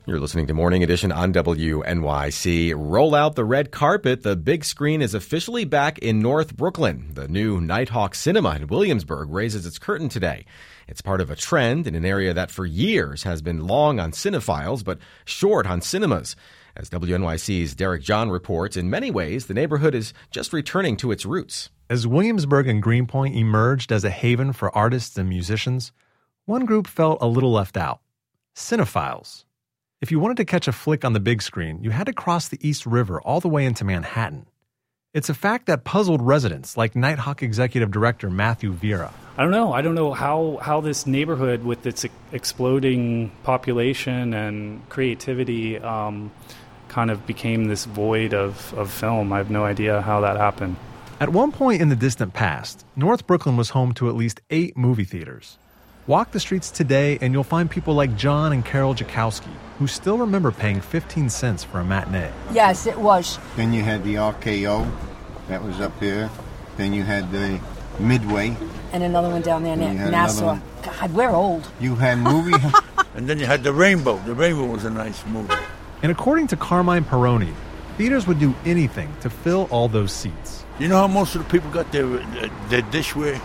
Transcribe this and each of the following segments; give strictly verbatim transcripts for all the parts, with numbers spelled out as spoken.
You're listening to Morning Edition on W N Y C. Roll out the red carpet. The big screen is officially back in North Brooklyn. The new Nighthawk Cinema in Williamsburg raises its curtain today. It's part of a trend in an area that for years has been long on cinephiles but short on cinemas. As W N Y C's Derek John reports, in many ways, the neighborhood is just returning to its roots. As Williamsburg and Greenpoint emerged as a haven for artists and musicians, one group felt a little left out: cinephiles. If you wanted to catch a flick on the big screen, you had to cross the East River all the way into Manhattan. It's a fact that puzzled residents like Nighthawk executive director Matthew Vera. I don't know. I don't know how, how this neighborhood, with its exploding population and creativity, um, kind of became this void of, of film. I have no idea how that happened. At one point in the distant past, North Brooklyn was home to at least eight movie theaters. Walk the streets today and you'll find people like John and Carol Jakowski, who still remember paying fifteen cents for a matinee. Yes, it was. Then you had the R K O, that was up here. Then you had the Midway. And another one down there in Nassau. God, we're old. You had movie. And then you had the Rainbow. The Rainbow was a nice movie. And according to Carmine Peroni, theaters would do anything to fill all those seats. You know how most of the people got their, their dishware?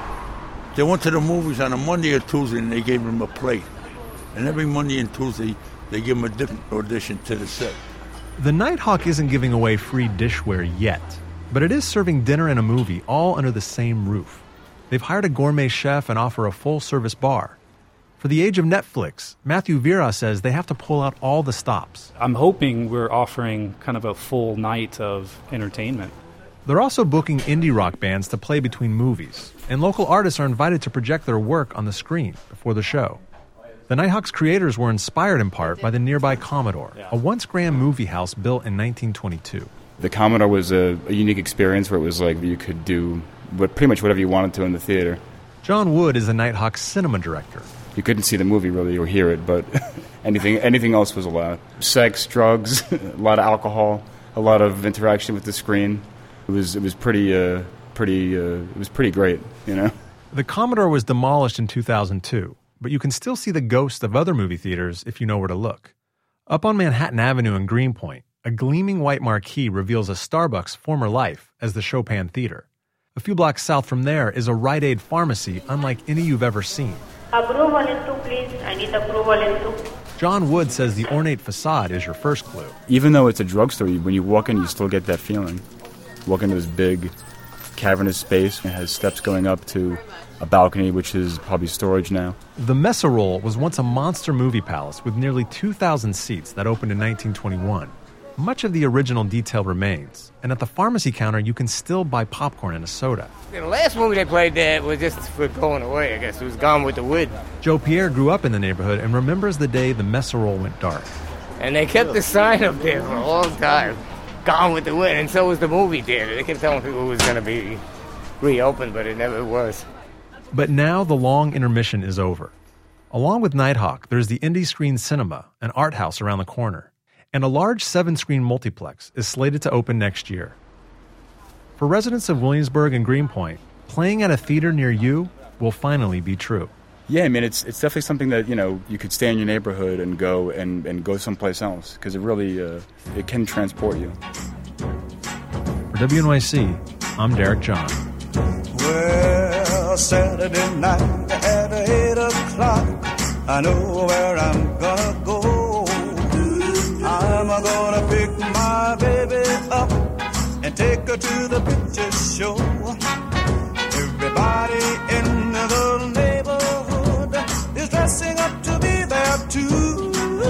They went to the movies on a Monday or Tuesday and they gave them a plate. And every Monday and Tuesday, they give them a different audition to the set. The Nighthawk isn't giving away free dishware yet, but it is serving dinner and a movie all under the same roof. They've hired a gourmet chef and offer a full-service bar. For the age of Netflix, Matthew Vera says they have to pull out all the stops. I'm hoping we're offering kind of a full night of entertainment. They're also booking indie rock bands to play between movies, and local artists are invited to project their work on the screen before the show. The Nighthawk's creators were inspired in part by the nearby Commodore, a once grand movie house built in nineteen twenty-two. The Commodore was a, a unique experience where it was like you could do what, pretty much whatever you wanted to in the theater. John Wood is the Nighthawk's cinema director. You couldn't see the movie really or hear it, but anything anything else was allowed. Sex, drugs, a lot of alcohol, a lot of interaction with the screen. It was it was pretty uh, pretty uh, it was pretty great, you know. The Commodore was demolished in two thousand two, but you can still see the ghosts of other movie theaters if you know where to look. Up on Manhattan Avenue in Greenpoint, a gleaming white marquee reveals a Starbucks' former life as the Chopin Theater. A few blocks south from there is a Rite Aid pharmacy unlike any you've ever seen. Approval in two, please. I need approval in two. John Wood says the ornate facade is your first clue. Even though it's a drugstore, when you walk in, you still get that feeling. You walk into this big, cavernous space. It has steps going up to a balcony, which is probably storage now. The Messerol was once a monster movie palace with nearly two thousand seats that opened in nineteen twenty-one. Much of the original detail remains, and at the pharmacy counter, you can still buy popcorn and a soda. The last movie they played there was just for going away, I guess. It was Gone with the Wind. Joe Pierre grew up in the neighborhood and remembers the day the Messerol went dark. And they kept the sign up there for a long time, Gone with the Wind, and so was the movie theater. They kept telling people it was going to be reopened, but it never was. But now the long intermission is over. Along with Nighthawk, there's the Indie Screen Cinema, an art house around the corner. And a large seven-screen multiplex is slated to open next year. For residents of Williamsburg and Greenpoint, playing at a theater near you will finally be true. Yeah, I mean, it's it's definitely something that, you know, you could stay in your neighborhood and go and, and go someplace else, because it really, uh, it can transport you. For W N Y C, I'm Derek John. Well, Saturday night at eight o'clock, I know where I'm gonna go. I'm gonna pick my baby up and take her to the picture show. Everybody in the neighborhood is dressing up to be there too.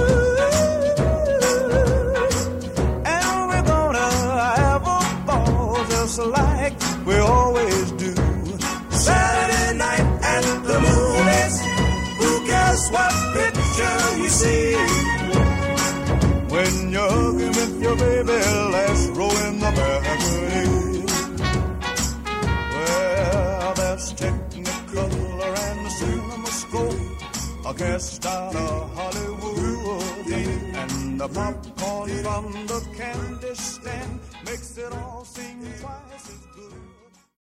And we're gonna have a ball just like we always do. Saturday night at the movies, who cares what picture you see? When you're hugging with your baby, let's roll in the balcony. Well, there's Technicolor and the CinemaScope, a guest out of Hollywood, and the popcorn from the candy stand makes it all seem twice as good.